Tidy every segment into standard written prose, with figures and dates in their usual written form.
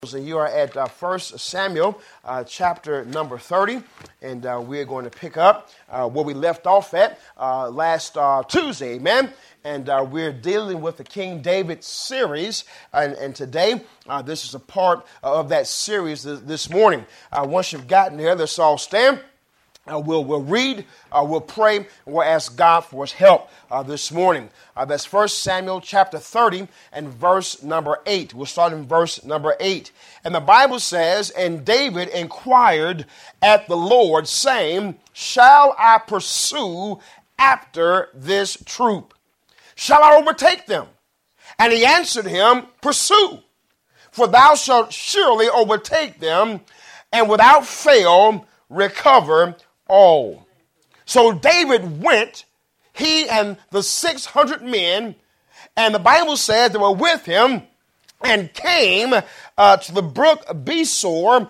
And you are at 1 Samuel chapter number 30, and we're going to pick up where we left off at last Tuesday, amen? And we're dealing with the King David series, and today this is a part of that series this morning. Once you've gotten there, let's all stand. We'll read, we'll pray, and we'll ask God for his help this morning. That's 1 Samuel chapter 30 and verse number 8. We'll start in verse number 8. And the Bible says, "And David inquired at the Lord, saying, Shall I pursue after this troop? Shall I overtake them? And he answered him, Pursue, for thou shalt surely overtake them, and without fail recover all." So David went, he and the 600 men, and the Bible says they were with him, and came to the brook Besor,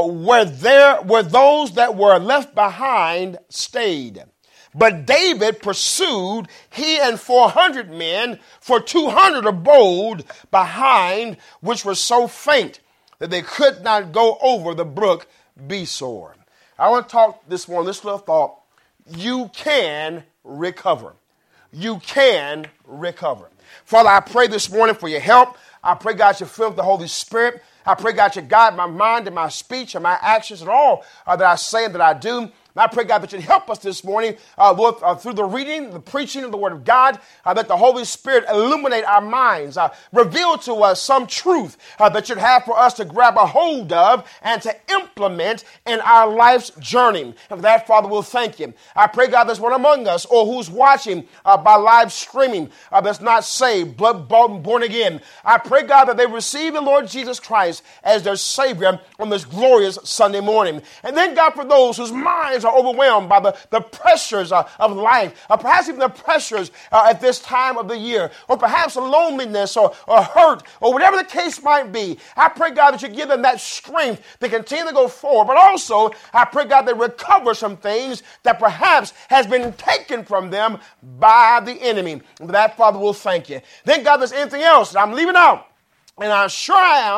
where those that were left behind stayed. But David pursued, he and 400 men, for 200 abode behind, which were so faint that they could not go over the brook Besor. I want to talk this morning, this little thought. You can recover. You can recover. Father, I pray this morning for your help. I pray, God, you fill with the Holy Spirit. I pray, God, you guide my mind and my speech and my actions and all that I say and that I do. And I pray, God, that you'd help us this morning, Lord, through the reading, the preaching of the Word of God, that the Holy Spirit illuminate our minds, reveal to us some truth that you'd have for us to grab a hold of and to implement in our life's journey. And for that, Father, we'll thank you. I pray, God, there's one among us or who's watching by live streaming that's not saved, blood bought and born again. I pray, God, that they receive the Lord Jesus Christ as their Savior on this glorious Sunday morning. And then, God, for those whose minds are overwhelmed by the pressures of life, perhaps even the pressures at this time of the year, or perhaps loneliness or hurt, or whatever the case might be. I pray, God, that you give them that strength to continue to go forward, but also I pray, God, they recover some things that perhaps has been taken from them by the enemy. And for that, Father, we'll thank you. Then, God, there's anything else that I'm leaving out. And I'm sure I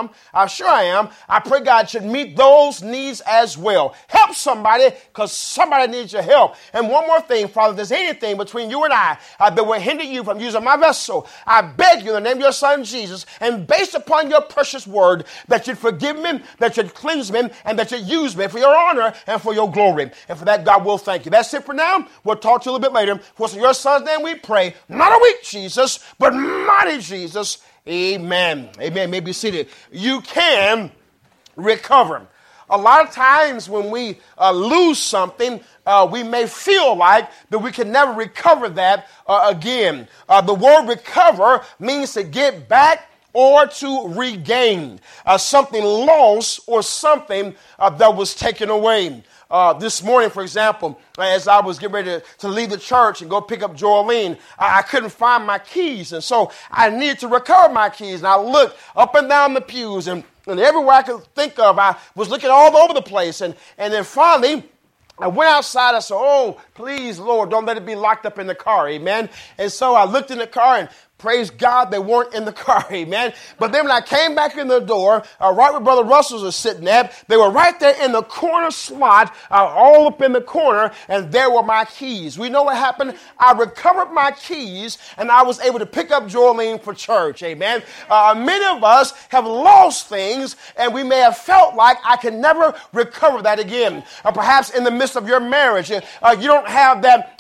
am. I pray God should meet those needs as well. Help somebody, because somebody needs your help. And one more thing, Father, if there's anything between you and I that will hinder you from using my vessel, I beg you in the name of your Son, Jesus, and based upon your precious word, that you'd forgive me, that you'd cleanse me, and that you'd use me for your honor and for your glory. And for that, God, will thank you. That's it for now. We'll talk to you a little bit later. For in your Son's name we pray, not a weak Jesus, but mighty Jesus. Amen. Amen. May be seated. You can recover. A lot of times when we lose something, we may feel like that we can never recover that again. The word recover means to get back or to regain something lost or something that was taken away. This morning, for example, as I was getting ready to leave the church and go pick up Joelene, I couldn't find my keys. And so I needed to recover my keys. And I looked up and down the pews and everywhere I could think of, I was looking all over the place. And then finally, I went outside. I said, "Oh, please, Lord, don't let it be locked up in the car." Amen. And so I looked in the car and praise God, they weren't in the car, amen. But then when I came back in the door, right where Brother Russell's was sitting at, they were right there in the corner slot, all up in the corner, and there were my keys. We know what happened. I recovered my keys, and I was able to pick up Joelene for church, amen. Many of us have lost things, and we may have felt like I can never recover that again. Perhaps in the midst of your marriage, you don't have that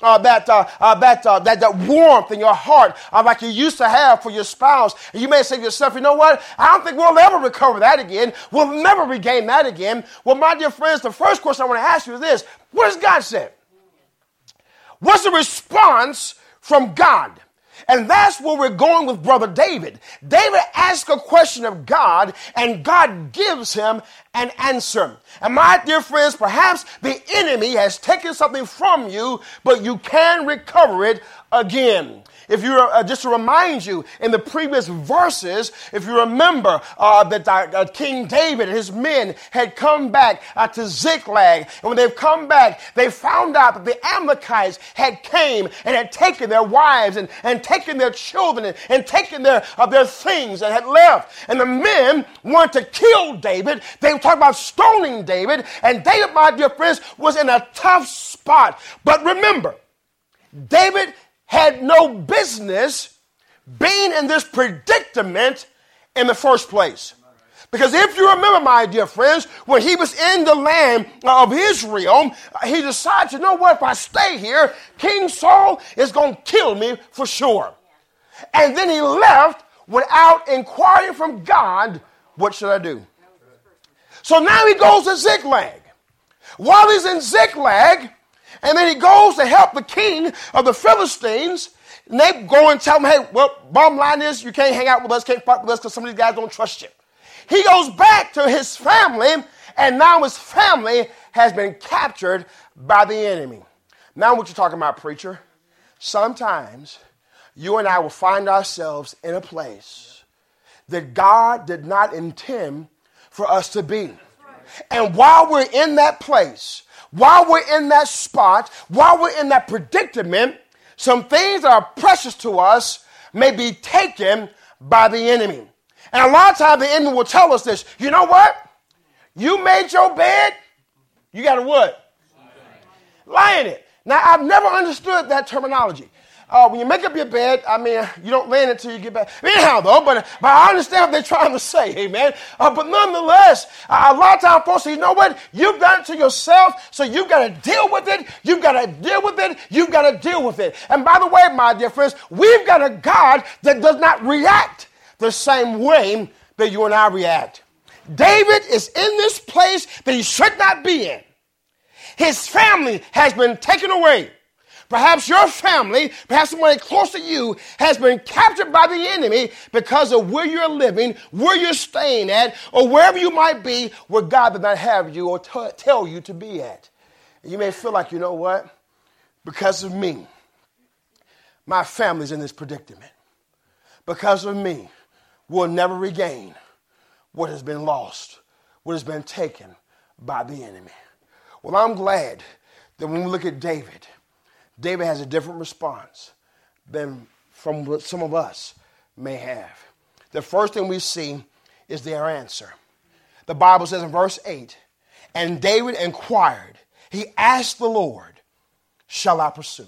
warmth in your heart like you used to have for your spouse. And you may say to yourself, "You know what? I don't think we'll ever recover that again. We'll never regain that again." Well, my dear friends, the first question I want to ask you is this: what does God say? What's the response from God? And that's where we're going with Brother David. David asks a question of God, and God gives him an answer. And my dear friends, perhaps the enemy has taken something from you, but you can recover it again. If you just to remind you, in the previous verses, if you remember that King David and his men had come back to Ziklag, and when they've come back, they found out that the Amalekites had came and had taken their wives and taken their children and taken their things and had left. And the men wanted to kill David. They were talking about stoning David, and David, my dear friends, was in a tough spot. But remember, David had no business being in this predicament in the first place. Because if you remember, my dear friends, when he was in the land of Israel, he decided, you know what, if I stay here, King Saul is going to kill me for sure. And then he left without inquiring from God, what should I do? So now he goes to Ziklag. While he's in Ziklag, and then he goes to help the king of the Philistines, and they go and tell him, hey, well, bottom line is you can't hang out with us, can't fight with us because some of these guys don't trust you. He goes back to his family, and now his family has been captured by the enemy. Now what you talking about, preacher? Sometimes you and I will find ourselves in a place that God did not intend for us to be. And while we're in that place, while we're in that spot, while we're in that predicament, some things that are precious to us may be taken by the enemy. And a lot of times the enemy will tell us this, you know what? You made your bed, you got to what? Lie in it. Now, I've never understood that terminology. When you make up your bed, I mean, you don't lay in it until you get back. Anyhow, though, but I understand what they're trying to say, amen. But nonetheless, a lot of times folks say, you know what? You've done it to yourself, so you've got to deal with it. You've got to deal with it. You've got to deal with it. And by the way, my dear friends, we've got a God that does not react the same way that you and I react. David is in this place that he should not be in. His family has been taken away. Perhaps your family, perhaps somebody close to you has been captured by the enemy because of where you're living, where you're staying at, or wherever you might be where God did not have you or tell you to be at. And you may feel like, you know what? Because of me, my family's in this predicament. Because of me, we'll never regain what has been lost, what has been taken by the enemy. Well, I'm glad that when we look at David, David has a different response than from what some of us may have. The first thing we see is their answer. The Bible says in verse 8, and David inquired, he asked the Lord, shall I pursue?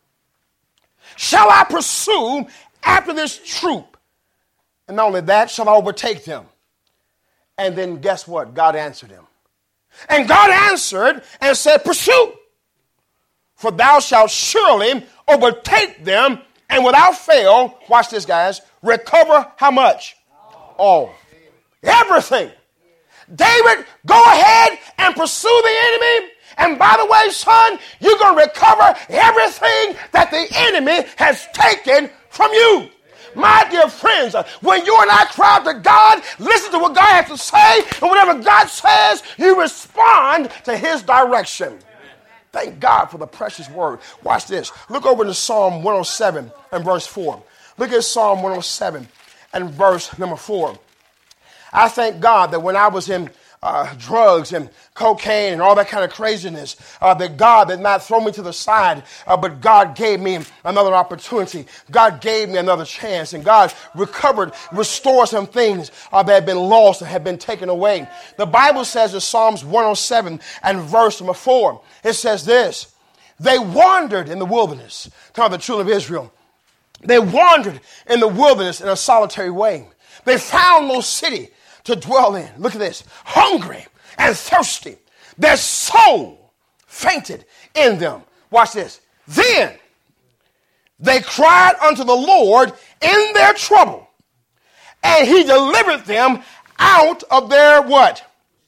Shall I pursue after this troop? And not only that, shall I overtake them? And then guess what? God answered him. And God answered and said, pursue. For thou shalt surely overtake them, and without fail, watch this, guys, recover how much? All. Everything. David, go ahead and pursue the enemy. And by the way, son, you're going to recover everything that the enemy has taken from you. My dear friends, when you and I cry out to God, listen to what God has to say, and whatever God says, you respond to his direction. Thank God for the precious word. Watch this. Look over to Psalm 107 and verse 4. Look at Psalm 107 and verse number 4. I thank God that when I was in drugs and cocaine and all that kind of craziness, that God did not throw me to the side, but God gave me another opportunity. God gave me another chance, and God restored some things that had been lost and had been taken away. The Bible says in Psalms 107 and verse number 4, it says this, they wandered in the wilderness, talking about the children of Israel. They wandered in the wilderness in a solitary way. They found no city to dwell in. Look at this. Hungry and thirsty. Their soul fainted in them. Watch this. Then they cried unto the Lord in their trouble, and he delivered them out of their what?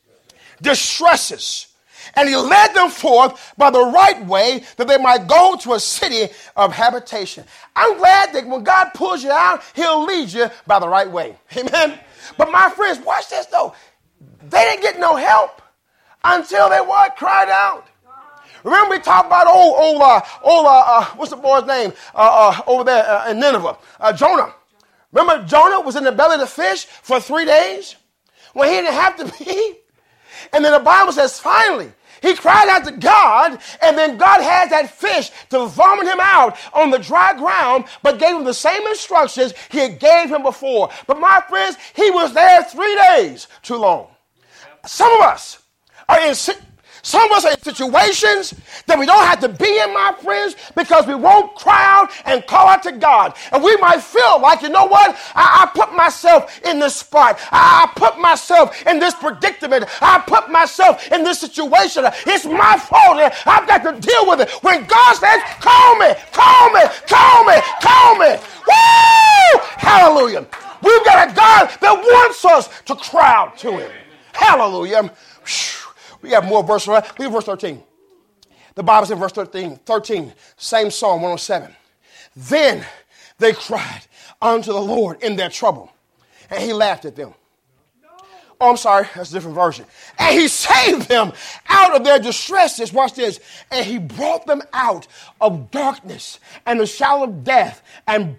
Distresses. And he led them forth by the right way that they might go to a city of habitation. I'm glad that when God pulls you out, he'll lead you by the right way. Amen. But my friends, watch this though. They didn't get no help until they what? Cried out. Remember we talked about what's the boy's name over there in Nineveh? Jonah. Remember Jonah was in the belly of the fish for 3 days when he didn't have to be? And then the Bible says finally, he cried out to God, and then God has that fish to vomit him out on the dry ground, but gave him the same instructions he had gave him before. But my friends, he was there 3 days too long. Some of us are in situations that we don't have to be in, my friends, because we won't cry out and call out to God. And we might feel like, you know what? I put myself in this spot. I put myself in this predicament. I put myself in this situation. It's my fault. I've got to deal with it. When God says, call me, call me, call me, call me. Woo! Hallelujah. We've got a God that wants us to cry out to him. Hallelujah. We have more verse. Look at verse 13. The Bible's in verse 13, same Psalm 107. Then they cried unto the Lord in their trouble, and he laughed at them. Oh, I'm sorry, that's a different version. And he saved them out of their distresses. Watch this. And he brought them out of darkness and the shadow of death and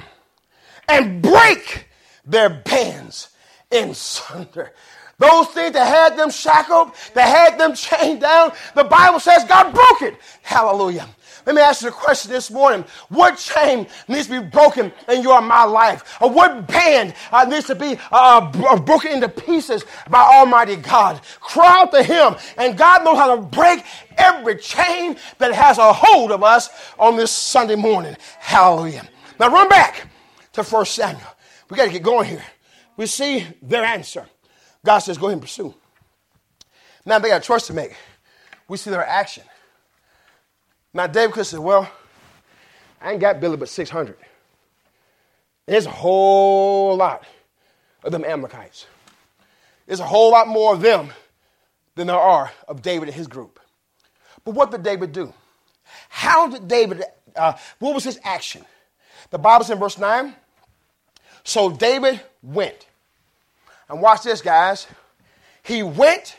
break their bands in sunder. Those things that had them shackled, that had them chained down, the Bible says God broke it. Hallelujah. Let me ask you a question this morning. What chain needs to be broken in your and my life? Or what band needs to be broken into pieces by Almighty God? Cry out to him, and God knows how to break every chain that has a hold of us on this Sunday morning. Hallelujah. Now run back to 1 Samuel. We got to get going here. We see their answer. God says, go ahead and pursue. Now they got a choice to make. We see their action. Now David could say, well, I ain't got Billy but 600. And there's a whole lot of them Amalekites. There's a whole lot more of them than there are of David and his group. But what did David do? How did David, what was his action? The Bible says in verse 9, so David went. And watch this, guys. He went,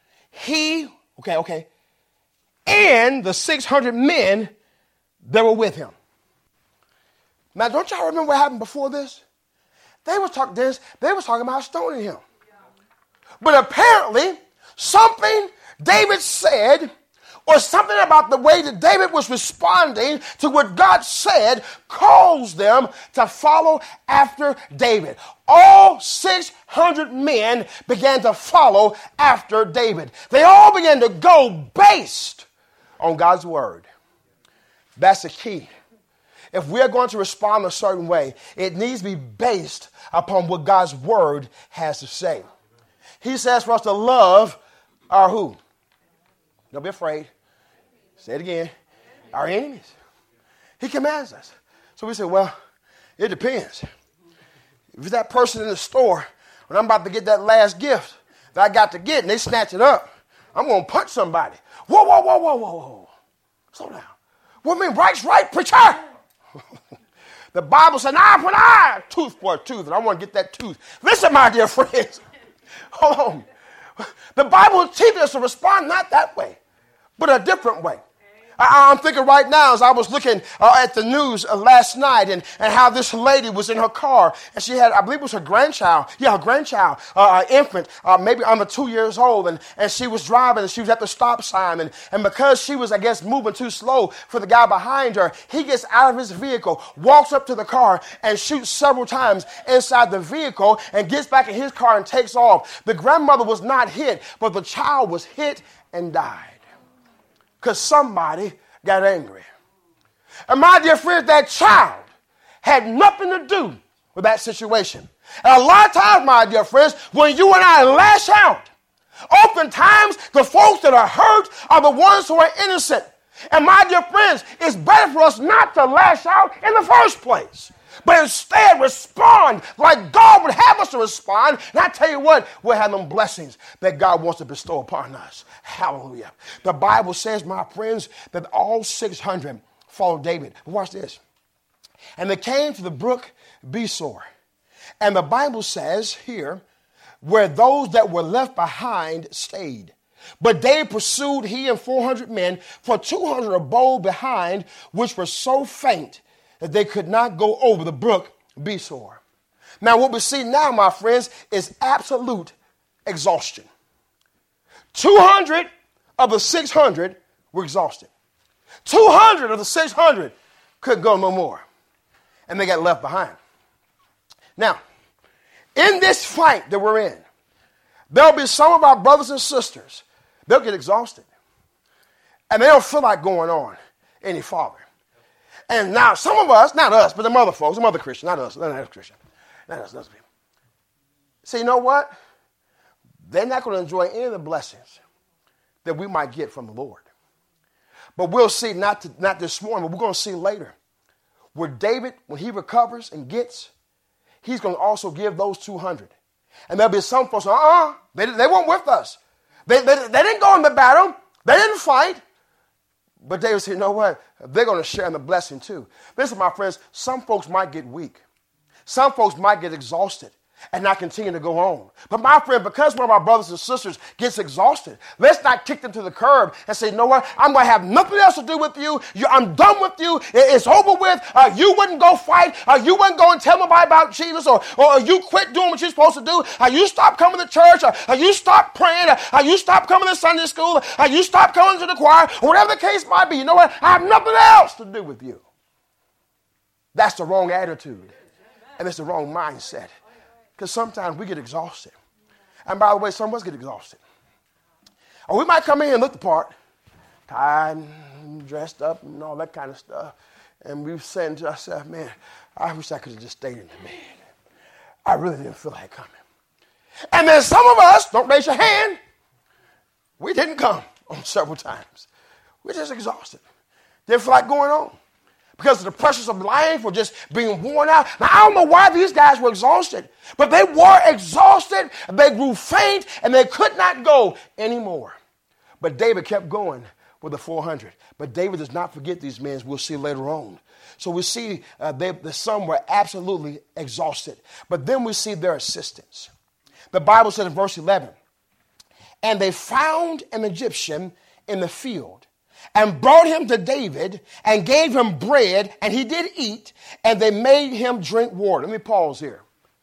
and the 600 men that were with him. Now, don't y'all remember what happened before this? They was talking about stoning him. But apparently, something David said, or something about the way that David was responding to what God said, caused them to follow after David. All 600 men began to follow after David. They all began to go based on God's word. That's the key. If we're going to respond a certain way, it needs to be based upon what God's word has to say. He says for us to love our who? Don't be afraid. Say it again. Our enemies. He commands us. So we say, well, it depends. If it's that person in the store, when I'm about to get that last gift that I got to get, and they snatch it up, I'm going to punch somebody. Whoa. Slow down. What mean right's right, preacher? The Bible said, eye for an eye, tooth for a tooth, and I want to get that tooth. Listen, my dear friends. Hold on. The Bible teaches us to respond not that way, but a different way. I'm thinking right now as I was looking at the news last night and how this lady was in her car and she had, I believe it was her grandchild, infant, maybe under 2 years old, and she was driving and she was at the stop sign and because she was, I guess, moving too slow for the guy behind her, he gets out of his vehicle, walks up to the car and shoots several times inside the vehicle and gets back in his car and takes off. The grandmother was not hit, but the child was hit and died. Because somebody got angry. And my dear friends, that child had nothing to do with that situation. And a lot of times, my dear friends, when you and I lash out, oftentimes the folks that are hurt are the ones who are innocent. And my dear friends, it's better for us not to lash out in the first place, but instead respond like God would have us to respond. And I tell you what, we'll have them blessings that God wants to bestow upon us. Hallelujah. The Bible says, my friends, that all 600 followed David. But watch this. And they came to the brook Besor. And the Bible says here, where those that were left behind stayed. But David pursued he and 400 men, for 200 abode behind, which were so faint that they could not go over the brook Besor. Now what we see now, my friends, is absolute exhaustion. 200 of the 600 were exhausted. 200 of the 600 couldn't go no more. And they got left behind. Now, in this fight that we're in, there'll be some of our brothers and sisters, they'll get exhausted. And they don't feel like going on any farther. And now some of us, not us, but them other folks, some other Christians, not us, not us Christians, not us, other people. See, you know what? They're not going to enjoy any of the blessings that we might get from the Lord. But we'll see, not this morning, but we're going to see later, where David, when he recovers and gets, he's going to also give those 200. And there'll be some folks, they weren't with us. They didn't go in the battle. They didn't fight. But David said, you know what? They're going to share in the blessing too. Listen, my friends, some folks might get weak. Some folks might get exhausted and not continue to go on. But my friend, because one of our brothers and sisters gets exhausted, let's not kick them to the curb and say, you know what? I'm going to have nothing else to do with you. I'm done with you. It's over with. You wouldn't go fight. You wouldn't go and tell nobody about Jesus, or you quit doing what you're supposed to do. You stop coming to church. You stop praying. You stop coming to Sunday school. You stop coming to the choir, or whatever the case might be. You know what? I have nothing else to do with you. That's the wrong attitude. And it's the wrong mindset. Because sometimes we get exhausted. And by the way, some of us get exhausted. Or we might come in here and look the part, tired and dressed up and all that kind of stuff. And we've said to ourselves, man, I wish I could have just stayed in the bed. I really didn't feel like coming. And then some of us, don't raise your hand, we didn't come on several times. We're just exhausted. Didn't feel like going on. Because of the pressures of life or just being worn out. Now, I don't know why these guys were exhausted, but they were exhausted, they grew faint, and they could not go anymore. But David kept going with the 400. But David does not forget these men, as we'll see later on. So we see some were absolutely exhausted. But then we see their assistance. The Bible says in verse 11, and they found an Egyptian in the field, and brought him to David, and gave him bread, and he did eat, and they made him drink water. Let me pause here.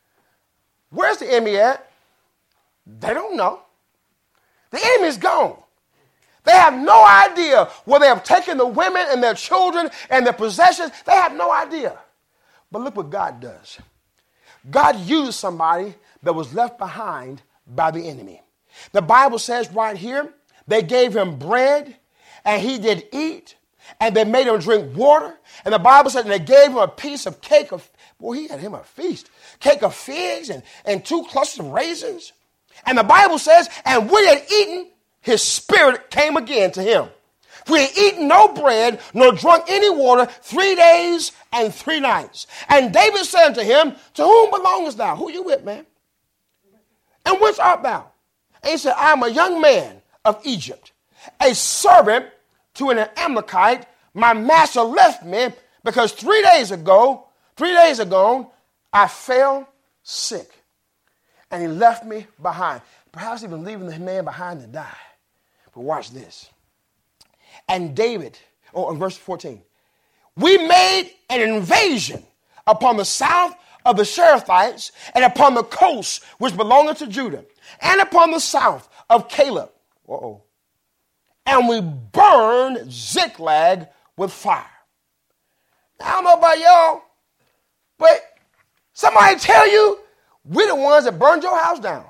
Where's the enemy at? They don't know. The enemy's gone. They have no idea where they have taken the women and their children and their possessions. They have no idea. But look what God does. God used somebody that was left behind by the enemy. The Bible says right here, they gave him bread, and he did eat, and they made him drink water. And the Bible said, and they gave him a piece of cake of, boy, he had him a feast. Cake of figs and 2 clusters of raisins. And the Bible says, and when he had eaten, his spirit came again to him. For he had eaten no bread, nor drunk any water 3 days and 3 nights. And David said unto him, to whom belongest thou? Who you with, man? And whence art thou? And he said, I am a young man of Egypt, a servant to an Amalekite. My master left me because 3 days ago, I fell sick. And he left me behind. Perhaps even leaving the man behind to die. But watch this. And David, in verse 14, we made an invasion upon the south of the Cherethites, and upon the coast which belongeth to Judah, and upon the south of Caleb. And we burned Ziklag with fire. Now, I don't know about y'all, but somebody tell you, we're the ones that burned your house down.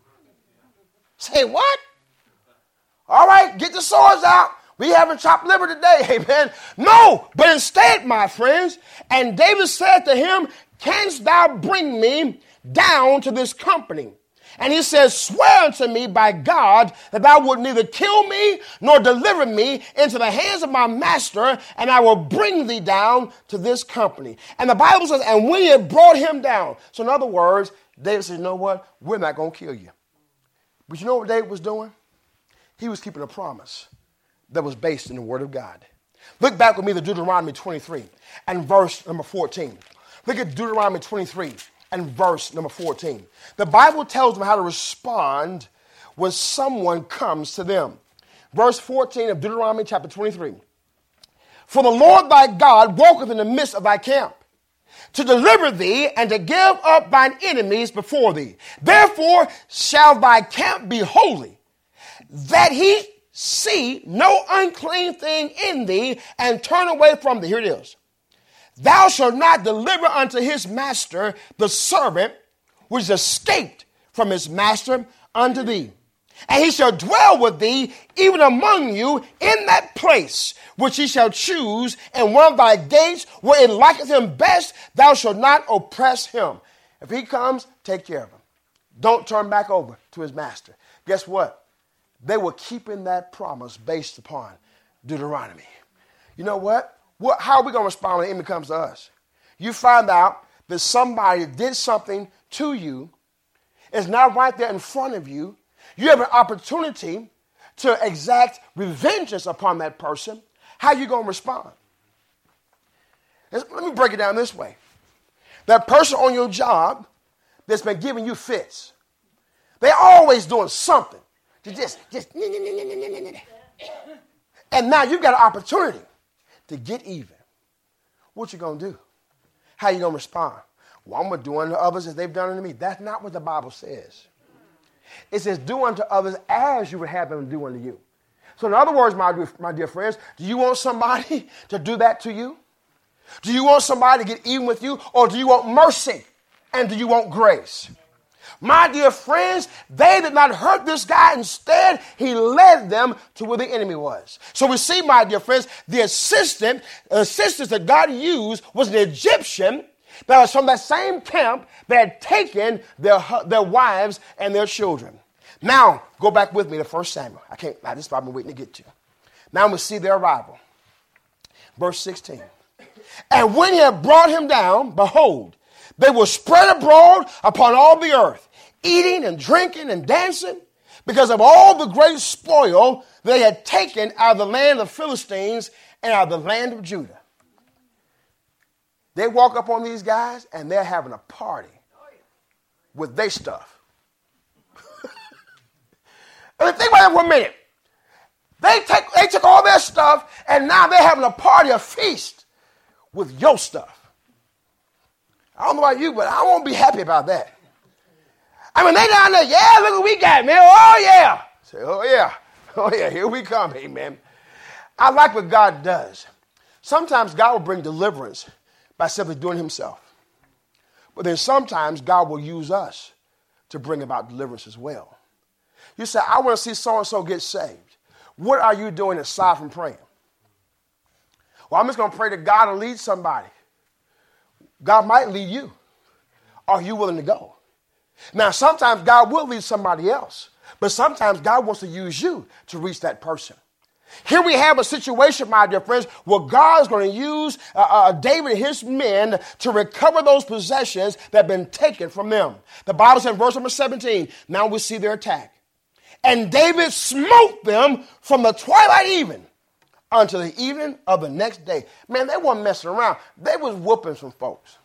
Say what? All right, get the swords out. We haven't chopped liver today, amen. No, but instead, my friends, and David said to him, canst thou bring me down to this company? And he says, swear unto me by God that thou wilt neither kill me nor deliver me into the hands of my master, and I will bring thee down to this company. And the Bible says, and when he had brought him down. So in other words, David said, you know what? We're not going to kill you. But you know what David was doing? He was keeping a promise that was based in the word of God. Look back with me to Deuteronomy 23 and verse number 14. Look at Deuteronomy 23 and verse number 14. The Bible tells them how to respond when someone comes to them. Verse 14 of Deuteronomy chapter 23. For the Lord thy God walketh in the midst of thy camp, to deliver thee and to give up thine enemies before thee. Therefore shall thy camp be holy, that he see no unclean thing in thee, and turn away from thee. Here it is. Thou shalt not deliver unto his master the servant which escaped from his master unto thee. And he shall dwell with thee, even among you, in that place which he shall choose, and one of thy gates where it liketh him best, thou shalt not oppress him. If he comes, take care of him. Don't turn back over to his master. Guess what? They were keeping that promise based upon Deuteronomy. You know what? How are we going to respond when the enemy comes to us? You find out that somebody did something to you. It's not right there in front of you. You have an opportunity to exact revengeance upon that person. How are you going to respond? Let me break it down this way. That person on your job that's been giving you fits, they're always doing something to just and now you've got an opportunity to get even. What you going to do? How you going to respond? Well, I'm going to do unto others as they've done unto me. That's not what the Bible says. It says, do unto others as you would have them do unto you. So in other words, my dear friends, do you want somebody to do that to you? Do you want somebody to get even with you? Or do you want mercy? And do you want grace? My dear friends, they did not hurt this guy. Instead, he led them to where the enemy was. So we see, my dear friends, the assistance that God used was an Egyptian that was from that same camp that had taken their wives and their children. Now, go back with me to 1 Samuel. This is what I've been waiting to get to. Now we see their arrival. Verse 16. And when he had brought him down, behold, they were spread abroad upon all the earth, eating and drinking and dancing, because of all the great spoil they had taken out of the land of Philistines and out of the land of Judah. They walk up on these guys and they're having a party with their stuff. I mean, think about it for a minute. They took all their stuff and now they're having a party, a feast with your stuff. I don't know about you, but I won't be happy about that. I mean, they down there, yeah, look what we got, man. Oh, yeah. Say, oh, yeah, here we come, amen. I like what God does. Sometimes God will bring deliverance by simply doing himself. But then sometimes God will use us to bring about deliverance as well. You say, I want to see so-and-so get saved. What are you doing aside from praying? Well, I'm just going to pray that God will lead somebody. God might lead you. Are you willing to go? Now, sometimes God will lead somebody else, but sometimes God wants to use you to reach that person. Here we have a situation, my dear friends, where God is going to use David and his men to recover those possessions that have been taken from them. The Bible says in verse number 17, now we see their attack. And David smote them from the twilight even until the evening of the next day. Man, they weren't messing around. They was whooping some folks.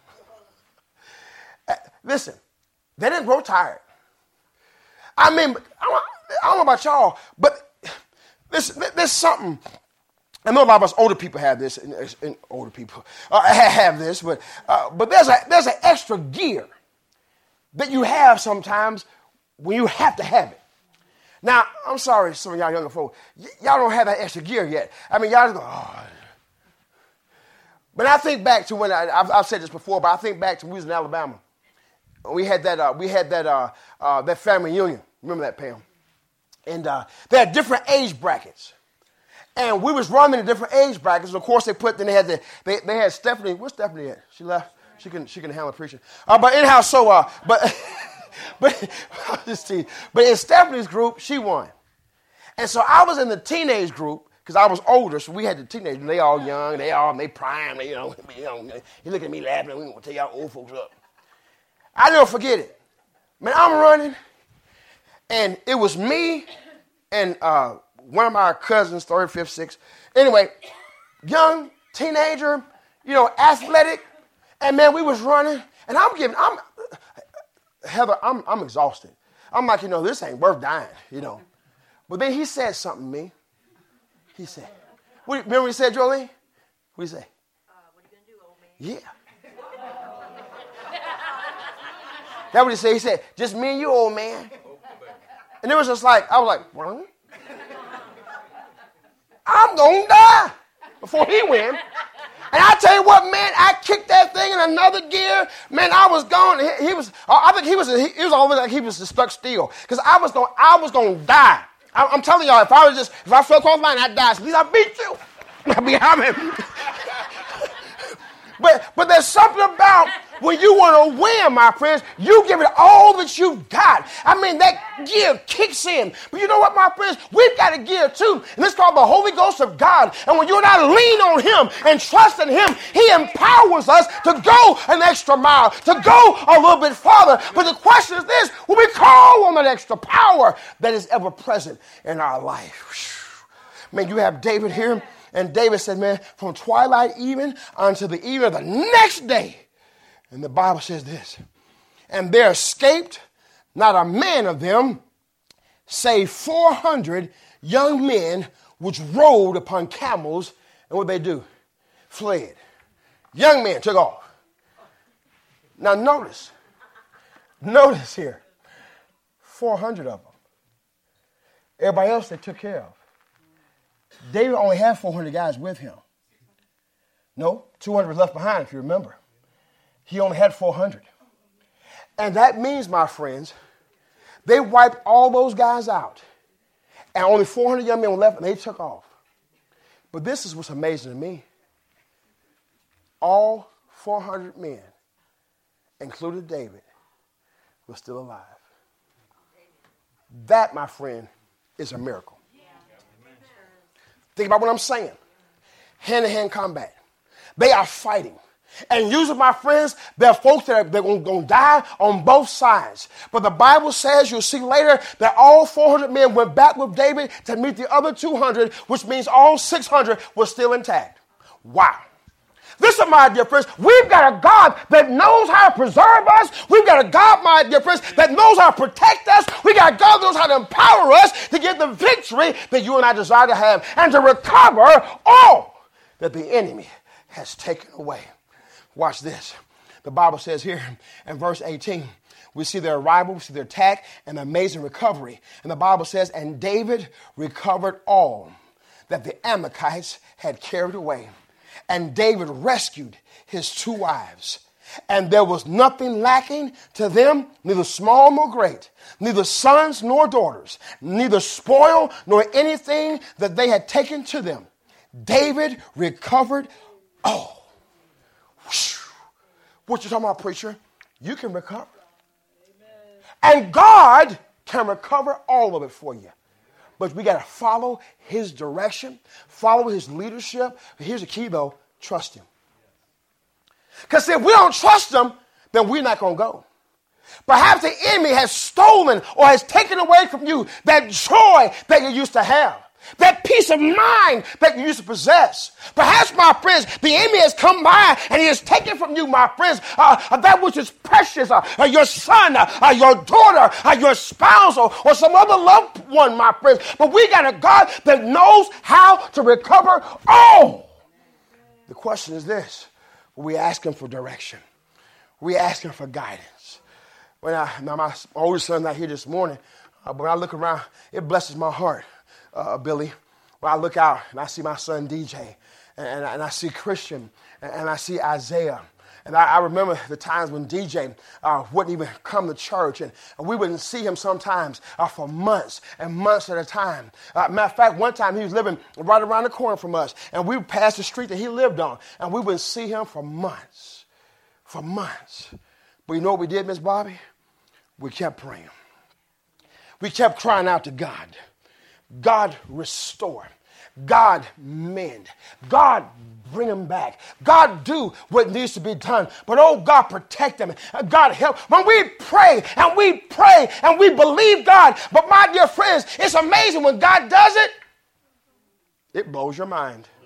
Listen, they didn't grow tired. I mean, I don't know about y'all, but there's something. I know a lot of us older people have this, and older people have this, but there's an extra gear that you have sometimes when you have to have it. Now, I'm sorry, some of y'all younger folks, y'all don't have that extra gear yet. I mean, y'all just go, oh. But I think back to when I've said this before, but I think back to when we was in Alabama. We had that family reunion. Remember that, Pam? And they had different age brackets. And we was running in different age brackets. And of course, they had Stephanie. Where's Stephanie at? She left. She can handle preaching. But anyhow, but in Stephanie's group, she won. And so I was in the teenage group because I was older. So we had the teenagers. And they all young. They prime. You look at me laughing. We want to tell y'all old folks up. I never forget it. Man, I'm running. And it was me and one of my cousins, third, fifth, sixth. Anyway, young, teenager, athletic. And man, we was running. And Heather, I'm exhausted. I'm like, this ain't worth dying, But then he said something to me. He said, remember what he said, Jolene? What did he say? What are you going to do, old man? Yeah. That's what he said. He said, just me and you, old man. And it was just like, I was like, what? I'm going to die before he went. And I tell you what, man, I kicked that thing in another gear. Man, I was gone. I think he was almost like he was stuck still. Because I was going to die. I'm telling y'all, if I fell across the line, I'd die. So, please, I beat you. I'd be having. But there's something about when you want to win, my friends, you give it all that you've got. I mean, that gear kicks in. But you know what, my friends? We've got a gear too. And it's called the Holy Ghost of God. And when you and I lean on him and trust in him, he empowers us to go an extra mile, to go a little bit farther. But the question is this: will we call on that extra power that is ever present in our life? Man, you have David here. And David said, man, from twilight even unto the evening of the next day. And the Bible says this: and there escaped not a man of them, save 400 young men which rode upon camels. And what they do? Fled. Young men took off. Now notice here, 400 of them. Everybody else they took care of. David only had 400 guys with him. No, 200 was left behind, if you remember. He only had 400. And that means, my friends, they wiped all those guys out. And only 400 young men were left, and they took off. But this is what's amazing to me. All 400 men, including David, were still alive. That, my friend, is a miracle. Think about what I'm saying. Hand-to-hand combat. They are fighting. And usually, my friends, there are folks that they're going to die on both sides. But the Bible says, you'll see later, that all 400 men went back with David to meet the other 200, which means all 600 were still intact. Wow. Listen, my dear friends, we've got a God that knows how to preserve us. We've got a God, my dear friends, that knows how to protect us. We got a God that knows how to empower us to get the victory that you and I desire to have and to recover all that the enemy has taken away. Watch this. The Bible says here in verse 18, we see their arrival, we see their attack, and amazing recovery. And the Bible says, and David recovered all that the Amalekites had carried away. And David rescued his 2 wives. And there was nothing lacking to them, neither small nor great, neither sons nor daughters, neither spoil nor anything that they had taken to them. David recovered all. What you talking about, preacher? You can recover. And God can recover all of it for you. But we got to follow his direction, follow his leadership. But here's the key, though. Trust him. Because if we don't trust him, then we're not going to go. Perhaps the enemy has stolen or has taken away from you that joy that you used to have, that peace of mind that you used to possess. Perhaps, my friends, the enemy has come by and he has taken from you, my friends, that which is precious, your son, your daughter, your spouse, or some other loved one, my friends. But we got a God that knows how to recover all. The question is this: we ask him for direction. We ask him for guidance. Now my oldest son's not here this morning, but when I look around, it blesses my heart, Billy. When I look out and I see my son DJ, and I see Christian, and I see Isaiah. And I remember the times when DJ wouldn't even come to church, and we wouldn't see him sometimes for months and months at a time. Matter of fact, one time he was living right around the corner from us, and we passed the street that he lived on, and we wouldn't see him for months. For months. But you know what we did, Miss Bobby? We kept praying. We kept crying out to God. God, restore. God, mend. God, bring them back. God, do what needs to be done. But, oh, God, protect them. God, help. When we pray and we pray and we believe God, but, my dear friends, it's amazing when God does it, it blows your mind. Yeah.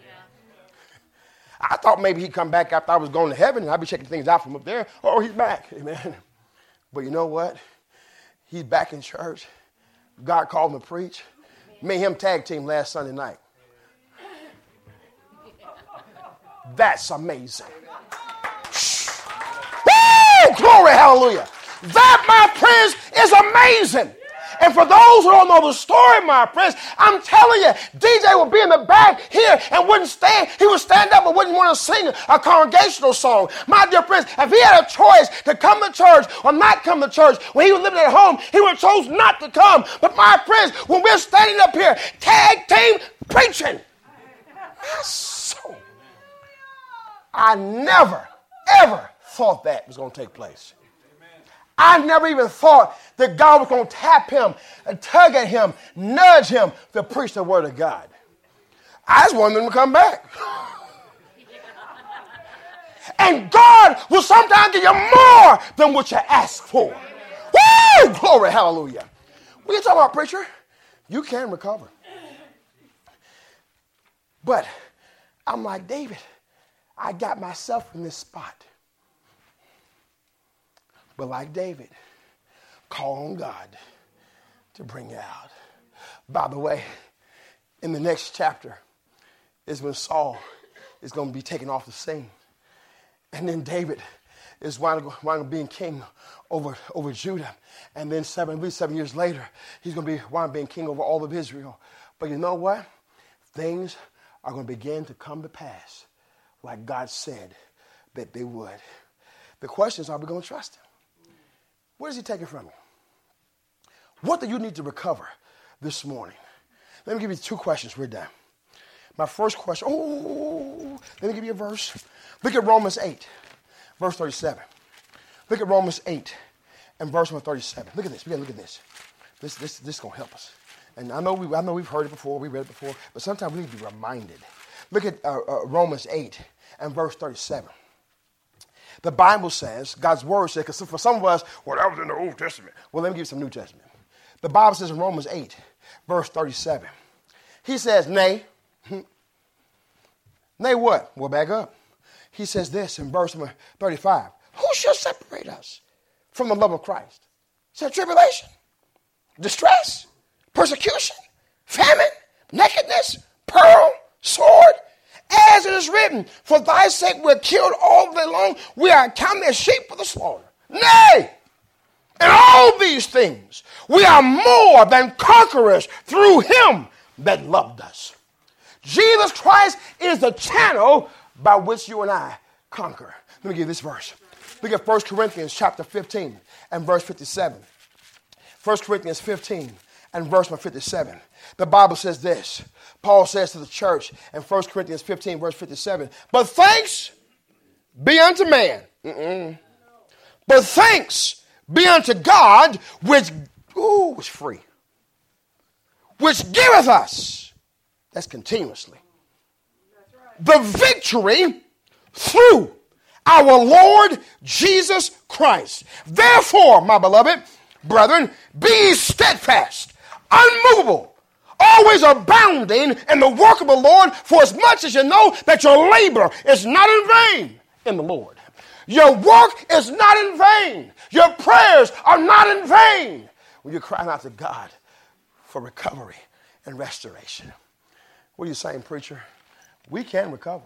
I thought maybe he'd come back after I was going to heaven and I'd be checking things out from up there. Oh, he's back. Amen. But you know what? He's back in church. God called him to preach. Me and him tag team last Sunday night. That's amazing. Woo! Glory, hallelujah. That, my friends, is amazing. And for those who don't know the story, my friends, I'm telling you, DJ would be in the back here and wouldn't stand. He would stand up and wouldn't want to sing a congregational song. My dear friends, if he had a choice to come to church or not come to church, when he was living at home, he would have chose not to come. But my friends, when we're standing up here, tag team preaching, I never, ever thought that was going to take place. I never even thought that God was going to tap him and tug at him, nudge him to preach the word of God. I just wanted him to come back. And God will sometimes give you more than what you ask for. Woo! Glory, hallelujah. When you talk about preacher, you can recover. But I'm like David. I got myself in this spot. But like David, call on God to bring you out. By the way, in the next chapter is when Saul is going to be taken off the scene. And then David is winding up being king over Judah. And then 7 years later, he's going to be being king over all of Israel. But you know what? Things are going to begin to come to pass like God said that they would. The question is, are we going to trust him? Where is he taking from you? What do you need to recover this morning? Let me give you 2 questions. We're done. My first question, let me give you a verse. Look at Romans 8, verse 37. Look at Romans 8 and verse 37. Look at this. We got to look at this. This is going to help us. And I know we've heard it before, we read it before, but sometimes we need to be reminded. Look at Romans 8 and verse 37. The Bible says, God's word says, because for some of us, well, that was in the Old Testament. Well, let me give you some New Testament. The Bible says in Romans 8, verse 37, he says, nay. Nay what? Well, back up. He says this in verse 35. Who shall separate us from the love of Christ? He said, tribulation, distress, persecution, famine, nakedness, peril, sword. As it is written, for thy sake we're killed all day long. We are counted as sheep for the slaughter. Nay, in all these things, we are more than conquerors through him that loved us. Jesus Christ is the channel by which you and I conquer. Let me give you this verse. Look at 1 Corinthians chapter 15 and verse 57. 1 Corinthians 15 and verse 57. The Bible says this. Paul says to the church in 1 Corinthians 15, verse 57, but thanks be unto man. But thanks be unto God, which is free, which giveth us, that's continuously, the victory through our Lord Jesus Christ. Therefore, my beloved brethren, be steadfast, unmovable, always abounding in the work of the Lord, for as much as you know that your labor is not in vain in the Lord. Your work is not in vain. Your prayers are not in vain when you're crying out to God for recovery and restoration. What are you saying, preacher? We can recover.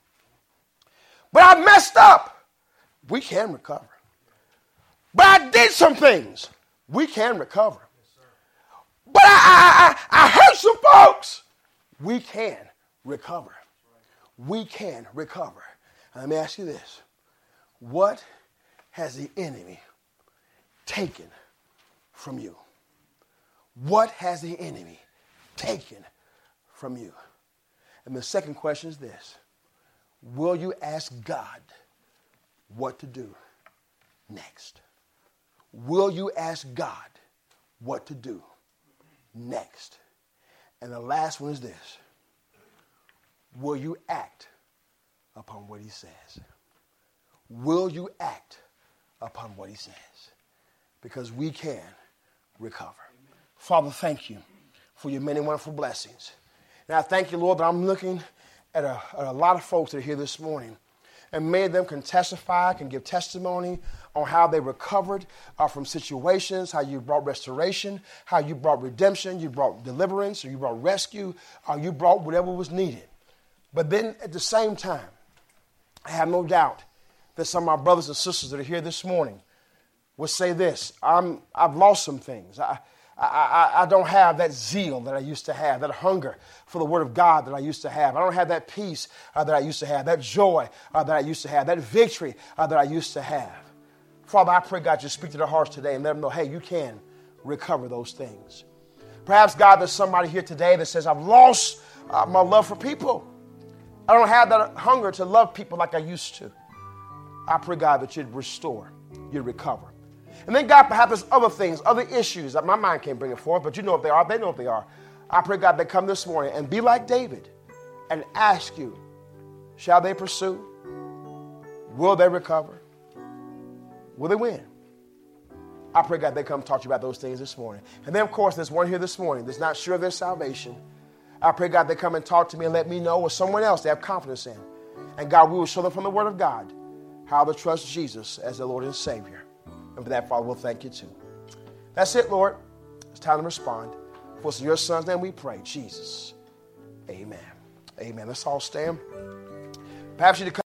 But I messed up. We can recover. But I did some things. We can recover. But I hurt some folks. We can recover. We can recover. And let me ask you this. What has the enemy taken from you? What has the enemy taken from you? And the second question is this. Will you ask God what to do next? Will you ask God what to do next? And the last one is this. Will you act upon what he says? Will you act upon what he says? Because we can recover. Father, thank you for your many wonderful blessings. And I thank you, Lord, that I'm looking at a lot of folks that are here this morning. And many of them can testify, can give testimony on how they recovered from situations, how you brought restoration, how you brought redemption, you brought deliverance, or you brought rescue, you brought whatever was needed. But then at the same time, I have no doubt that some of my brothers and sisters that are here this morning will say this: I've lost some things. I don't have that zeal that I used to have, that hunger for the Word of God that I used to have. I don't have that peace that I used to have, that joy that I used to have, that victory that I used to have. Father, I pray, God, you speak to their hearts today and let them know, hey, you can recover those things. Perhaps, God, there's somebody here today that says, I've lost my love for people. I don't have that hunger to love people like I used to. I pray, God, that you'd restore, you'd recover. And then, God, perhaps there's other things, other issues that my mind can't bring it forth, but you know what they are. They know what they are. I pray, God, they come this morning and be like David and ask you, shall they pursue? Will they recover? Will they win? I pray, God, they come talk to you about those things this morning. And then, of course, there's one here this morning that's not sure of their salvation. I pray, God, they come and talk to me and let me know, or someone else they have confidence in. And, God, we will show them from the Word of God how to trust Jesus as their Lord and Savior. And for that, Father, we'll thank you too. That's it, Lord. It's time to respond. For it's in your Son's name we pray, Jesus. Amen. Amen. Let's all stand. Perhaps you to come.